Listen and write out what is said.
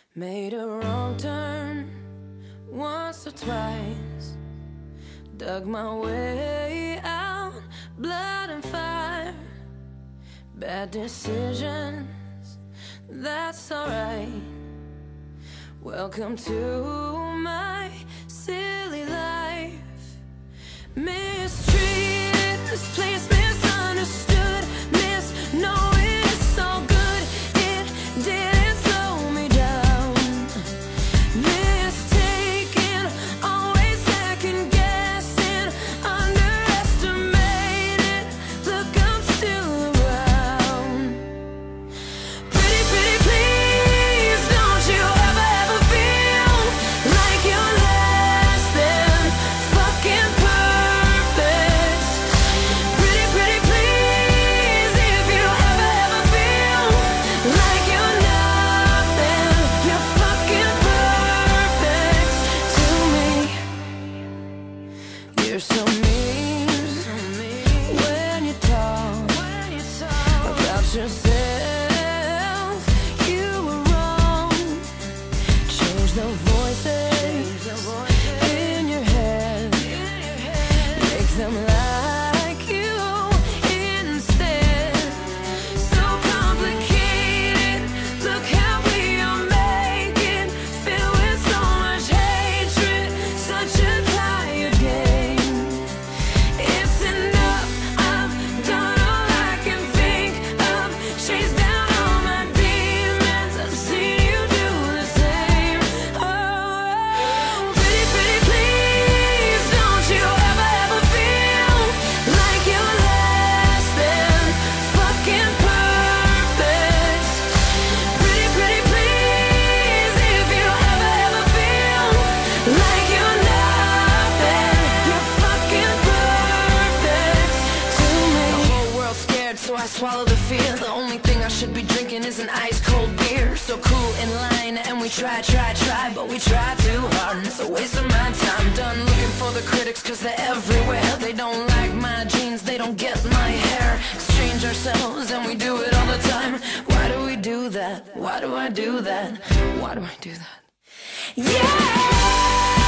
Made a wrong turn once or twice, dug my way out, blood and fire. Bad decisions, that's alright. Welcome to my silly life. Mistreated, misplaced, misunderstood, knowing it's all good. It didn't slow me down. Mistaken, always second guessing, underestimated. Look, I'm still around. Pretty, pretty, please, don't you ever feel like you're less than fucking perfect. Pretty, pretty, please, if you ever feel like you're nothing, you're fucking perfect to me. You're so mean when you talk about yourself. You were wrong. Change the voices in your head, make them like you instead. So complicated, look how we are making, filled with so much hatred, such a tired game. It's enough, I've done all I can think of, chased down all my demons, I've seen you do the same. Oh, pretty, pretty, please, don't you ever feel like you're less than fucking perfect. Pretty, pretty, please, if you ever feel like you're nothing, you're fucking perfect to me. The whole world's scared, so I swallow the fear. The only thing I should be drinking is an ice cold beer. So cool in line, and we try, but we try too hard, and it's a waste of my time. Done looking for the critics, cause they're everywhere. They don't like my jeans, they don't get my hair. Exchange ourselves, and we do it all the time. Why do we do that? Why do I do that? Why do I do that? Yeah!